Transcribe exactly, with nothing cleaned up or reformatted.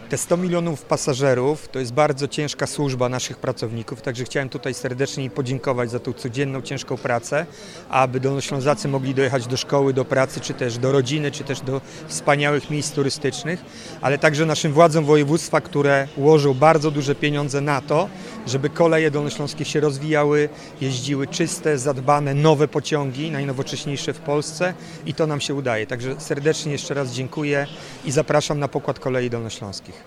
Te sto milionów pasażerów to jest bardzo ciężka służba naszych pracowników, także chciałem tutaj serdecznie im podziękować za tą codzienną, ciężką pracę, aby Dolnoślązacy mogli dojechać do szkoły, do pracy, czy też do rodziny, czy też do wspaniałych miejsc turystycznych, ale także naszym władzom województwa, które łożą bardzo duże pieniądze na to, żeby koleje dolnośląskie się rozwijały, jeździły czyste, zadbane, nowe pociągi, najnowocześniejsze w Polsce i to nam się udaje. Także serdecznie jeszcze raz dziękuję i zapraszam na pokład kolei dolnośląskich.